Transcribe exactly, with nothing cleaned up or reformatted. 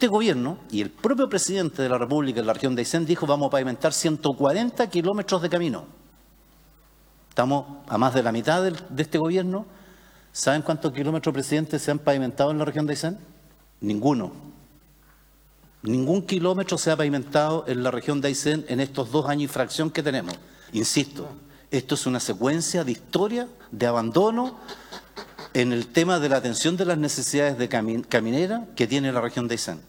Este gobierno y el propio presidente de la República en la región de Aysén dijo vamos a pavimentar ciento cuarenta kilómetros de camino. Estamos a más de la mitad de, de este gobierno. ¿Saben cuántos kilómetros, presidente, se han pavimentado en la región de Aysén? Ninguno. Ningún kilómetro se ha pavimentado en la región de Aysén en estos dos años y fracción que tenemos. Insisto, esto es una secuencia de historia, de abandono en el tema de la atención de las necesidades de camin- caminera que tiene la región de Aysén.